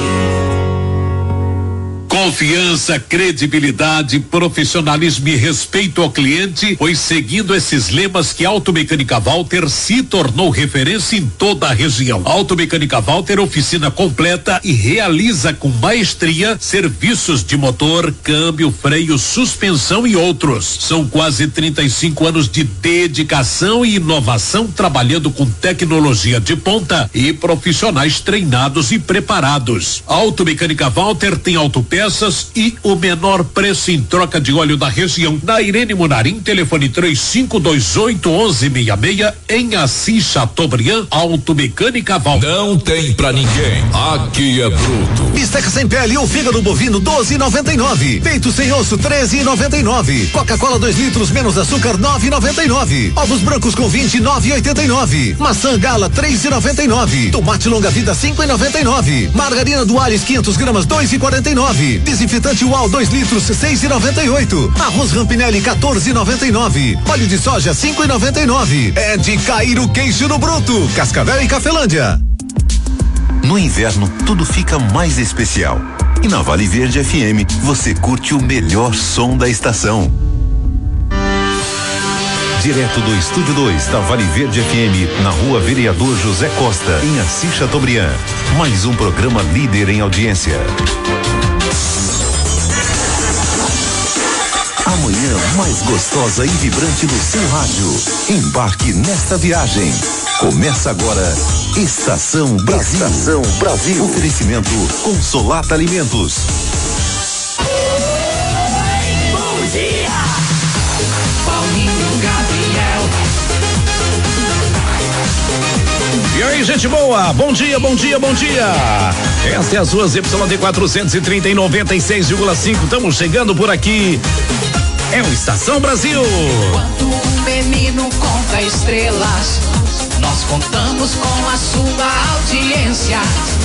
W: Confiança, credibilidade, profissionalismo e respeito ao cliente, pois seguindo esses lemas que a Automecânica Walter se tornou referência em toda a região. Automecânica Walter, oficina completa e realiza com maestria serviços de motor, câmbio, freio, suspensão e outros. São quase 35 anos de dedicação e inovação, trabalhando com tecnologia de ponta e profissionais treinados e preparados. Automecânica Walter tem autopeças e o menor preço em troca de óleo da região. Na Irene Munarim, telefone 3528-1166, em Assis Chateaubriand. Automecânica Walter.
A: Não tem pra ninguém, aqui é bruto.
X: Bisteca sem pele ou fígado bovino 12,99. Peito sem osso 13,99. Coca-Cola 2 litros menos açúcar 9,99. Ovos brancos com 20 9,89. Maçã gala 3,99. Tomate longa vida 5,99. Margarina Duales 500 gramas 2,49. Desinfetante UAL 2 litros 6,98. Arroz Rampinelli 14,99. Óleo de soja 5,99. É de cair o queixo no bruto. Cascavel e Cafelândia.
Q: No inverno, tudo fica mais especial. E na Vale Verde FM, você curte o melhor som da estação. Direto do Estúdio 2 da Vale Verde FM, na Rua Vereador José Costa, em Assis Chateaubriand. Mais um programa líder em audiência. manhã mais gostosa e vibrante do seu rádio. Embarque nesta viagem. Começa agora Estação Brasil. Estação Brasil. Oferecimento Consolata Alimentos.
K: Bom dia, Paulinho Gabriel.
T: E aí, gente boa, bom dia, bom dia, bom dia. Esta é a sua ZYD 430 em 96,5. Estamos chegando por aqui. É o Estação Brasil.
K: Quando um menino conta estrelas, nós contamos com a sua audiência.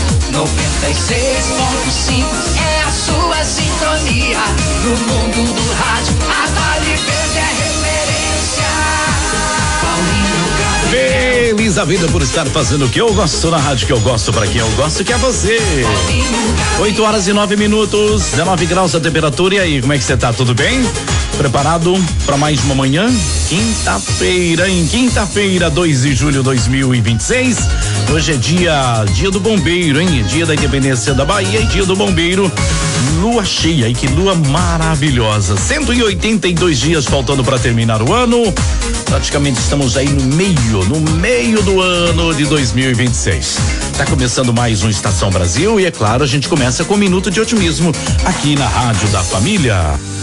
K: 96.5 é a sua sintonia. No mundo do rádio, a Vale Verde é referência. Paulinho Gabriel.
T: Feliz a vida por estar fazendo o que eu gosto na rádio que eu gosto, para quem eu gosto, que é você. 8h09, 19 graus a temperatura. E aí, como é que você tá? Tudo bem? Preparado para mais uma manhã? Quinta-feira, 2 de julho de 2026. Hoje é dia do bombeiro, hein? Dia da independência da Bahia e dia do bombeiro. Lua cheia, e que lua maravilhosa. 182 dias faltando para terminar o ano. Praticamente estamos aí no meio do ano de 2026. Tá começando mais um Estação Brasil e é claro, a gente começa com um minuto de otimismo aqui na Rádio da Família.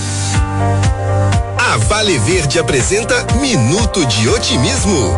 C: A Vale Verde apresenta Minuto de Otimismo.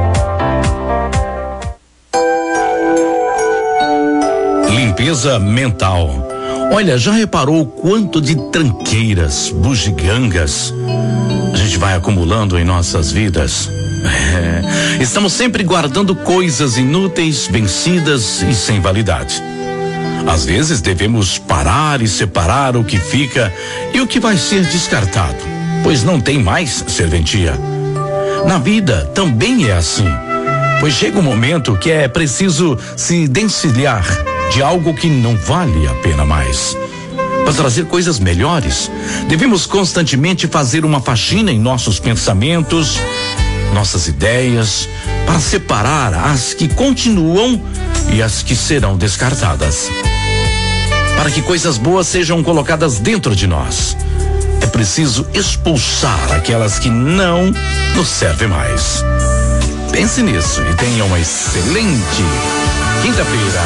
T: Limpeza mental. Olha, já reparou o quanto de tranqueiras, bugigangas a gente vai acumulando em nossas vidas? Estamos sempre guardando coisas inúteis, vencidas e sem validade. Às vezes devemos parar e separar o que fica e o que vai ser descartado, pois não tem mais serventia. Na vida também é assim, pois chega um momento que é preciso se desvencilhar de algo que não vale a pena mais. Para trazer coisas melhores, devemos constantemente fazer uma faxina em nossos pensamentos, nossas ideias, para separar as que continuam e as que serão descartadas. Para que coisas boas sejam colocadas dentro de nós, é preciso expulsar aquelas que não nos servem mais. Pense nisso e tenha uma excelente quinta-feira.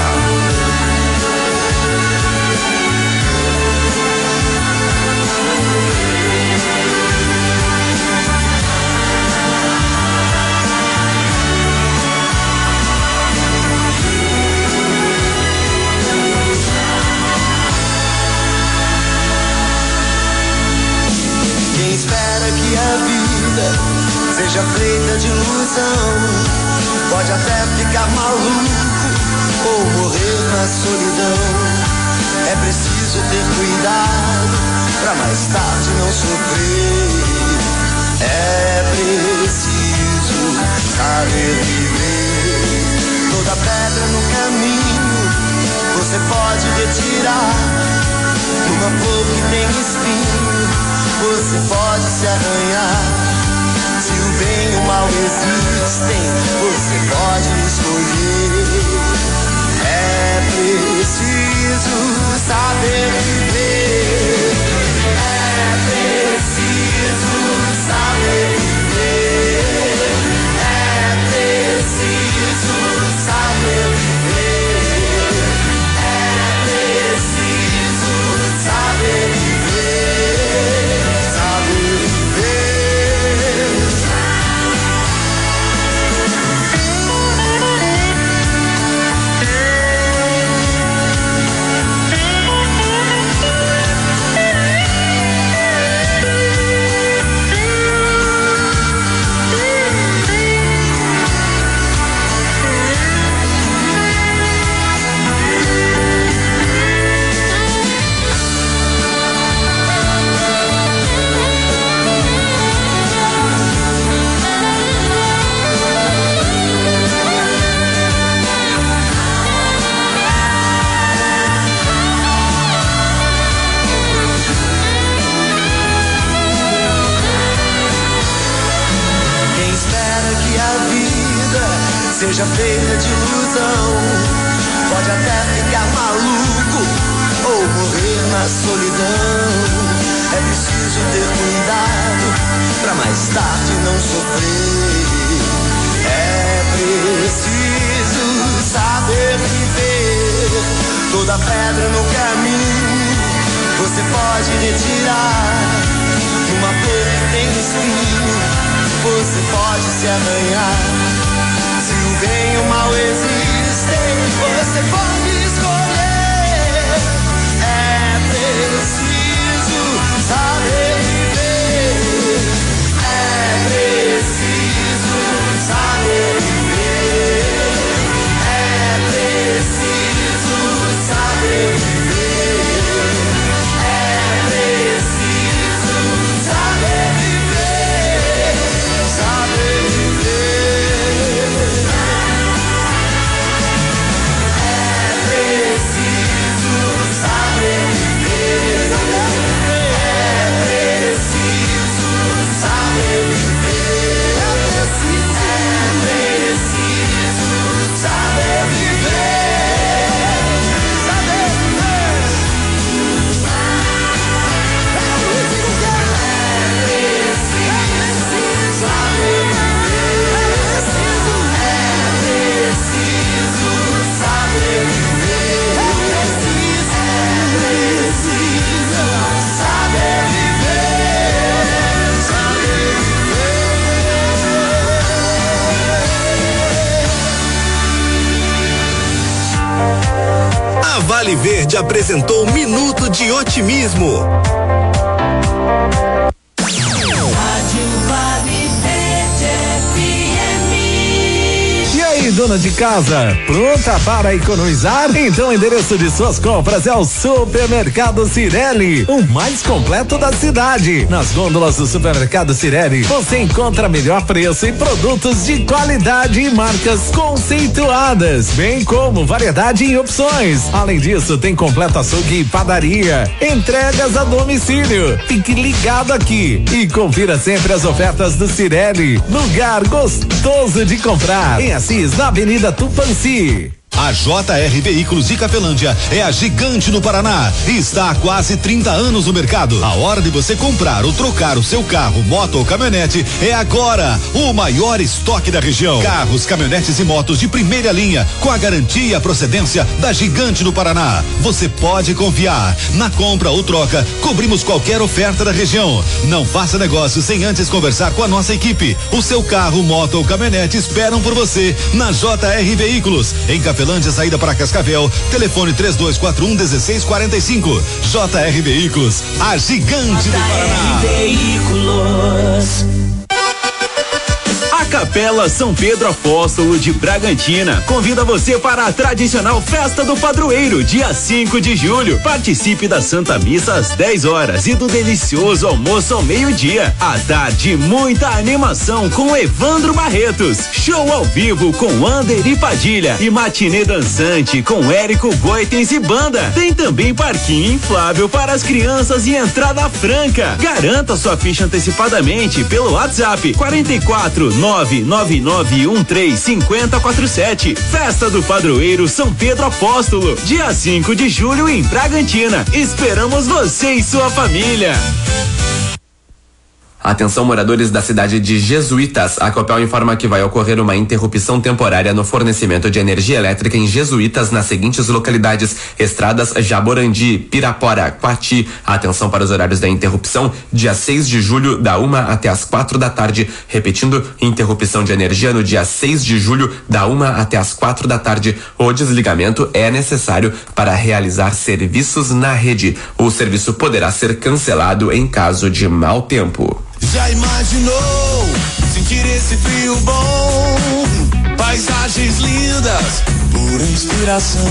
D: Seja feita de ilusão, pode até ficar maluco ou morrer na solidão. É preciso ter cuidado pra mais tarde não sofrer. É preciso saber viver. Toda pedra no caminho você pode retirar. Uma flor que tem espinho você pode se arranhar. Se o bem e o mal existem, você pode escolher. É preciso saber viver. É preciso saber viver. É preciso saber viver. É preciso saber viver. Saber viver. Toda pedra no caminho você pode retirar. Uma flor que tem espinho você pode se arranhar. Se o bem e o mal existem, você pode escolher. É preciso saber viver. É preciso saber viver. É preciso saber viver. É preciso saber viver. Saber viver. É preciso saber viver. É preciso saber viver. É preciso saber viver. Saber viver.
C: A Vale Verde apresentou Minuto de Otimismo.
X: E aí, dona de casa, pronta para economizar? Então o endereço de suas compras é o Supermercado Cirelli, o mais completo da cidade. Nas gôndolas do Supermercado Cirelli, você encontra melhor preço e produtos de qualidade e marcas conceituadas, bem como variedade em opções. Além disso, tem completo açougue e padaria, entregas a domicílio. Fique ligado aqui e confira sempre as ofertas do Cirelli, lugar gostoso de comprar. Em Assis, na Avenida Tupanci.
E: A JR Veículos de Cafelândia é a gigante no Paraná e está há quase 30 anos no mercado. A hora de você comprar ou trocar o seu carro, moto ou caminhonete é agora. O maior estoque da região. Carros, caminhonetes e motos de primeira linha com a garantia e a procedência da gigante no Paraná. Você pode confiar. Na compra ou troca, cobrimos qualquer oferta da região. Não faça negócio sem antes conversar com a nossa equipe. O seu carro, moto ou caminhonete esperam por você na JR Veículos. Em Cafelândia, saída para Cascavel, telefone 3241-1645. JR Veículos, a gigante do Paraná.
U: Veículos. A Capela São Pedro Apóstolo de Bragantina convida você para a tradicional Festa do Padroeiro, dia 5 de julho. Participe da Santa Missa às 10 horas e do delicioso almoço ao meio-dia. À tarde, muita animação com Evandro Barretos. Show ao vivo com Ander e Padilha e matinê dançante com Érico Goitens e banda. Tem também parquinho inflável para as crianças e entrada franca. Garanta sua ficha antecipadamente pelo WhatsApp 44999135047. Festa do Padroeiro São Pedro Apóstolo, dia 5 de julho em Bragantina. Esperamos você e sua família.
H: Atenção, moradores da cidade de Jesuítas. A Copel informa que vai ocorrer uma interrupção temporária no fornecimento de energia elétrica em Jesuítas nas seguintes localidades: Estradas, Jaborandi, Pirapora, Quati. Atenção para os horários da interrupção: dia 6 de julho, da 1 até as 4 da tarde. Repetindo, interrupção de energia no dia 6 de julho, da 1 até as 4 da tarde. O desligamento é necessário para realizar serviços na rede. O serviço poderá ser cancelado em caso de mau tempo.
V: Já imaginou sentir esse frio bom? Paisagens lindas, pura inspiração.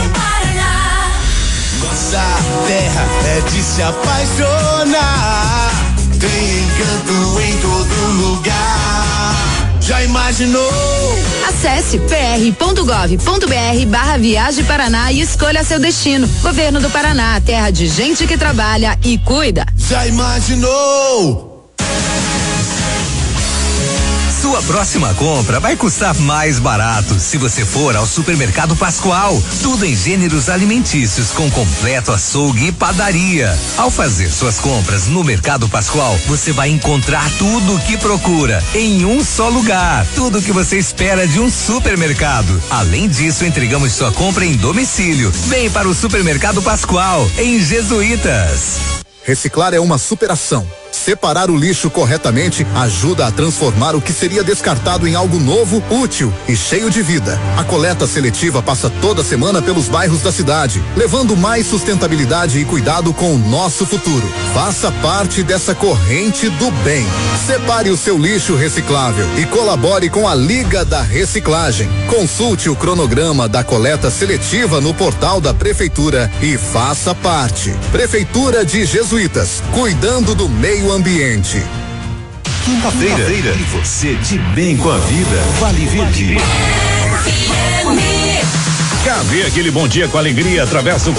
V: Nossa terra é de se apaixonar. Tem encanto em todo lugar. Já imaginou?
J: Acesse pr.gov.br/Viagem Paraná e escolha seu destino. Governo do Paraná, terra de gente que trabalha e cuida.
V: Já imaginou?
B: Sua próxima compra vai custar mais barato se você for ao Supermercado Pascoal. Tudo em gêneros alimentícios com completo açougue e padaria. Ao fazer suas compras no Mercado Pascoal, você vai encontrar tudo o que procura em um só lugar. Tudo o que você espera de um supermercado. Além disso, entregamos sua compra em domicílio. Vem para o Supermercado Pascoal, em Jesuítas.
G: Reciclar é uma superação. Separar o lixo corretamente ajuda a transformar o que seria descartado em algo novo, útil e cheio de vida. A coleta seletiva passa toda semana pelos bairros da cidade, levando mais sustentabilidade e cuidado com o nosso futuro. Faça parte dessa corrente do bem. Separe o seu lixo reciclável e colabore com a Liga da Reciclagem. Consulte o cronograma da coleta seletiva no portal da Prefeitura e faça parte. Prefeitura de Jesuítas, cuidando do meio ambiente.
Q: Quinta-feira. E você de bem com a vida. Vale Verde.
T: Cadê aquele bom dia com alegria através do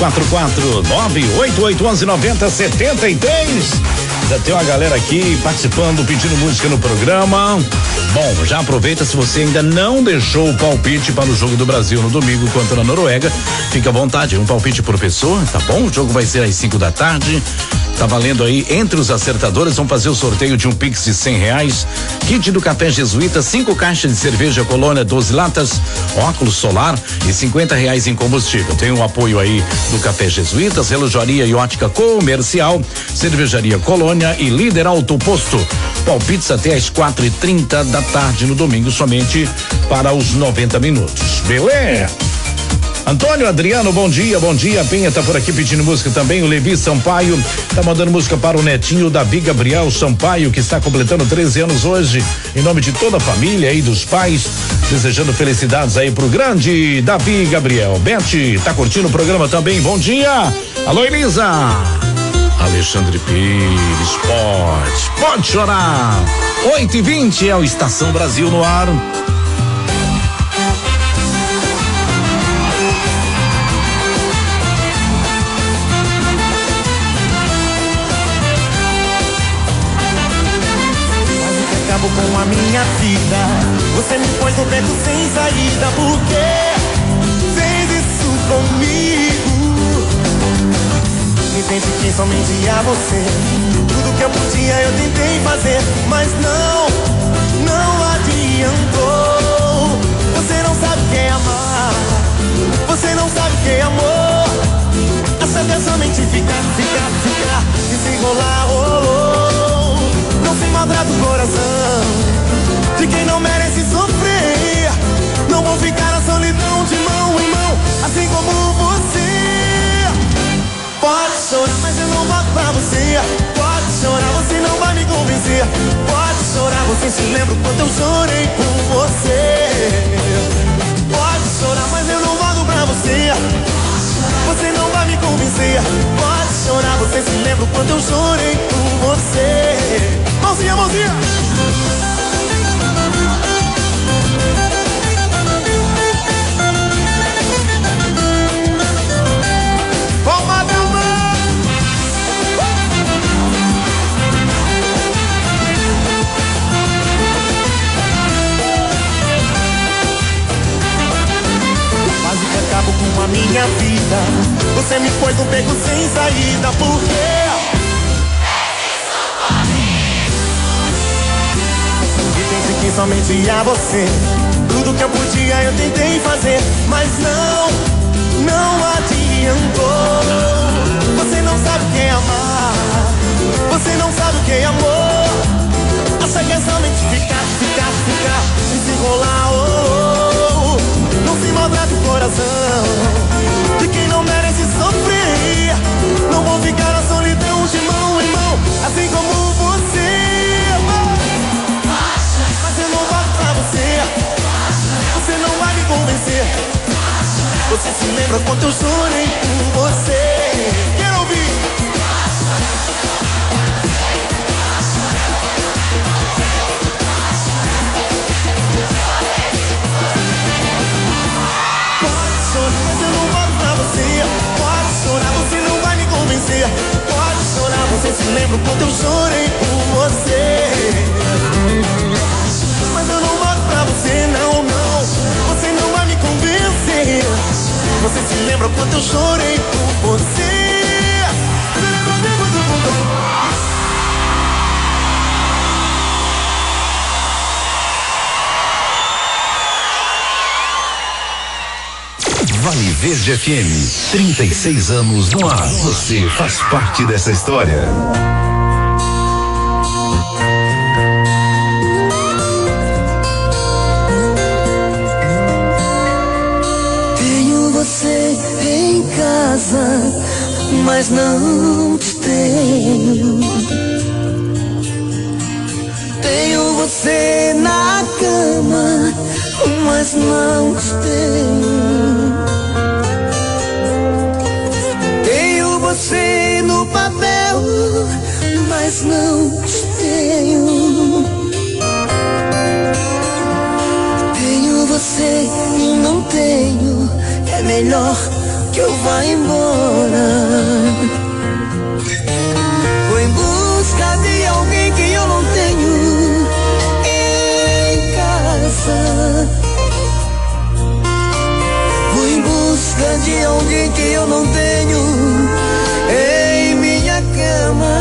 T: 44988119073? Já tem uma galera aqui participando, pedindo música no programa. Bom, já aproveita, se você ainda não deixou o palpite para o jogo do Brasil no domingo contra a Noruega, fica à vontade, um palpite por pessoa, tá bom? O jogo vai ser às 5 da tarde. Tá valendo aí, entre os acertadores, vão fazer o sorteio de um Pix de R$100, kit do Café Jesuíta, 5 caixas de cerveja Colônia, 12 latas, óculos solar e R$50 em combustível. Tem o apoio aí do Café Jesuítas, Relojaria e Ótica Comercial, Cervejaria Colônia e Líder Auto Posto. Palpites até às 4:30 da tarde no domingo, somente para os 90 minutos. Beleza? Antônio Adriano, bom dia. Penha tá por aqui pedindo música também. O Levi Sampaio tá mandando música para o netinho Davi Gabriel Sampaio, que está completando 13 anos hoje. Em nome de toda a família e dos pais, desejando felicidades aí pro grande Davi Gabriel. Beth tá curtindo o programa também. Bom dia. Alô, Elisa. Alexandre Pires, pode chorar. 8:20 é o Estação Brasil no ar.
D: Com a minha vida, você me pôs no beco sem saída. Por que fez isso comigo? Entende que somente a você, tudo que eu podia eu tentei fazer, mas não adiantou. Você não sabe o que é amar, você não sabe o que é amor. Acha que é somente ficar e se enrolar, não se maltrata o coração de quem não merece sofrer. Não vou ficar na solidão de mão em mão, assim como você. Pode chorar, mas eu não volto pra você. Pode chorar, você não vai me convencer. Pode chorar, você se lembra o quanto eu chorei por você. Pode chorar, mas eu não volto pra você. Você não vai me convencer. Pode chorar, você se lembra o quanto eu chorei por você. Mãozinha, mãozinha. Palma da mão. Quase que acabo com a minha vida. Você me pôs no beco sem saída. Por quê? Que somente a você, tudo que eu podia eu tentei fazer, mas não adiantou. Você não sabe o que é amar, você não sabe o que é amor. Acha que é somente ficar e se enrolar, não se maltrata o coração de quem não merece sofrer. Não vou ficar na solidão de mão em mão, assim como você. Você não vai me convencer. Você se lembra quanto eu chorei por você. Quero ouvir. Pode chorar, mas eu não volto pra você. Pode chorar, você não vai me convencer. Pode chorar, você se lembra quanto eu chorei por você. Mas eu não lembra o quanto eu chorei por você.
Q: Vale Verde FM, 36 anos no ar. Você faz parte dessa história.
D: Tenho você em casa, mas não te tenho. Tenho você na cama, mas não te tenho. Tenho você no papel, mas não te tenho. Tenho você e não tenho, é melhor que eu vá embora. Vou em busca de alguém que eu não tenho em casa. Vou em busca de alguém que eu não tenho em minha cama.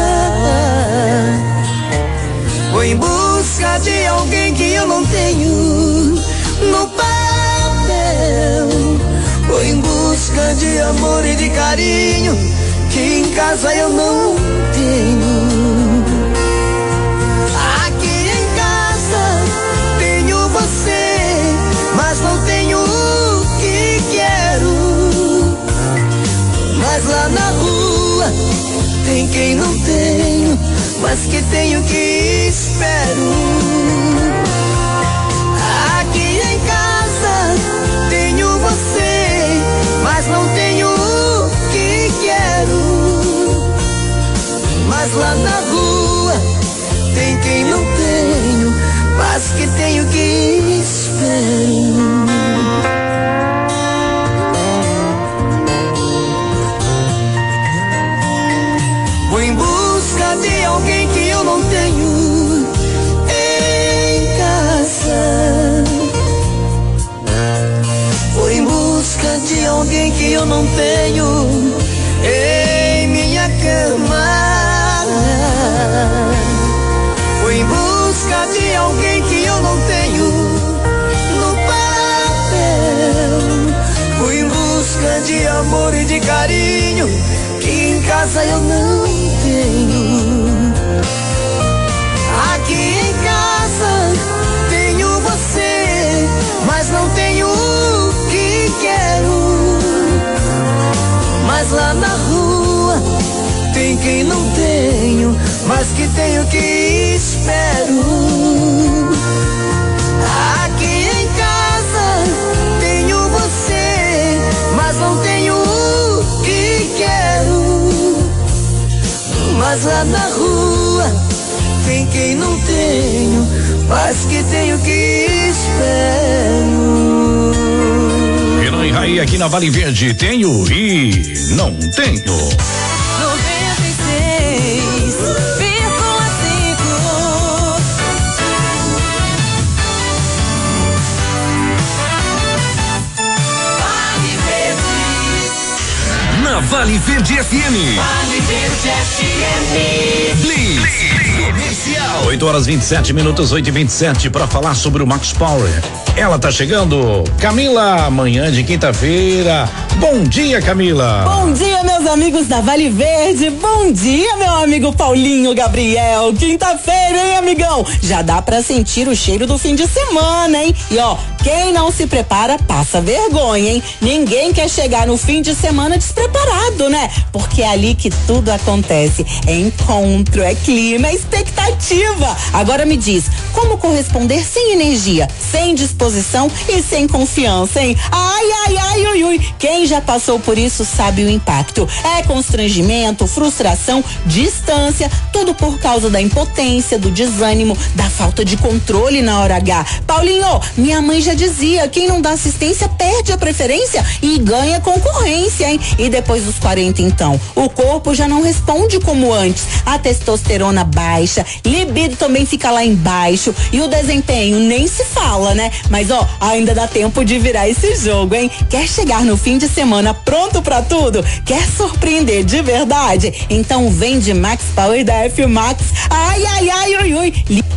D: Vou em busca de alguém que eu não tenho no papel. Vou em busca de amor e de carinho que em casa eu não tenho. Aqui em casa tenho você, mas não tenho o que quero. Mas lá na rua tem quem não tenho, mas que tenho que espero. Aqui em casa tenho você, mas não tenho o que quero. Mas lá na rua tem quem não tenho, mas que tenho que espero. Vou em busca de alguém que eu não tenho em casa. Vou em busca de alguém que eu não tenho em minha cama. Vou em busca de alguém que eu não tenho no papel. Vou em busca de amor e de carinho que em casa eu não tenho. Aqui em casa tenho você, mas não tenho o que quero. Mas lá na rua tem quem não tenho, mas que tenho que espero. Aqui em casa tenho você, mas não tenho o que quero. Mas lá na rua tem quem não tenho, mas que tenho que espero.
T: Renan e Raí aqui na Vale Verde, tenho e não tenho.
Q: Vale Verde FM.
K: Vale Verde FM.
Q: Blitz Comercial.
T: 8h27, 8h27, para falar sobre o Max Power. Ela tá chegando, Camila, amanhã de quinta-feira. Bom dia, Camila.
L: Bom dia, meus amigos da Vale Verde. Bom dia, meu amigo Paulinho Gabriel. Quinta-feira, hein, amigão? Já dá pra sentir o cheiro do fim de semana, hein? E ó, quem não se prepara passa vergonha, hein? Ninguém quer chegar no fim de semana despreparado, né? Porque é ali que tudo acontece. É encontro, é clima, é expectativa. Agora me diz, como corresponder sem energia, sem disposição e sem confiança, hein? Ai, ai, ai, ui, ui. Quem já passou por isso sabe o impacto. É constrangimento, frustração, distância, tudo por causa da impotência, do desânimo, da falta de controle na hora H. Paulinho, minha mãe já dizia, quem não dá assistência perde a preferência e ganha concorrência, hein? E depois dos 40, então, o corpo já não responde como antes. A testosterona baixa, libido também fica lá embaixo e o desempenho nem se fala, né? Mas ó, ainda dá tempo de virar esse jogo, hein? Quer chegar no fim fim de semana pronto pra tudo? Quer surpreender de verdade? Então vem de Max Power da F Max. Ai, ai, ai, ui, ui.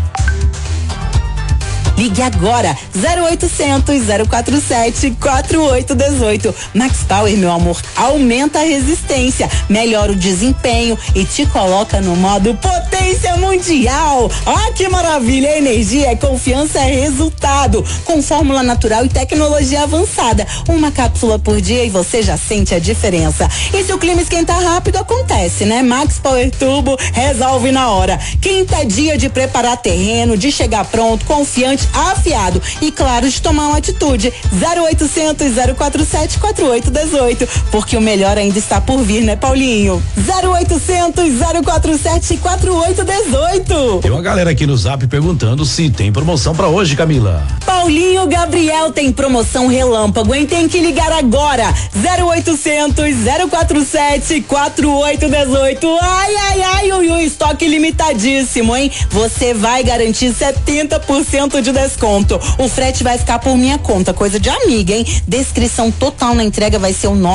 L: Ligue agora, 0800 047 4818. Max Power, meu amor, aumenta a resistência, melhora o desempenho e te coloca no modo potência mundial. Ó, que maravilha! Energia é confiança, é resultado. Com fórmula natural e tecnologia avançada. Uma cápsula por dia e você já sente a diferença. E se o clima esquentar rápido, acontece, né? Max Power Turbo resolve na hora. Quinta dia de preparar terreno, de chegar pronto, confiante, afiado e claro, de tomar uma atitude. 0800 047 4818, porque o melhor ainda está por vir, né, Paulinho? 0800 047 4818.
T: Tem uma galera aqui no Zap perguntando se tem promoção pra hoje, Camila.
L: Paulinho Gabriel, tem promoção relâmpago, hein? Tem que ligar agora. 0800 047 4818. Ai, ai, ai, ui, ui, estoque limitadíssimo, hein? Você vai garantir 70% de desconto. O frete vai ficar por minha conta, coisa de amiga, hein? Descrição total na entrega vai ser o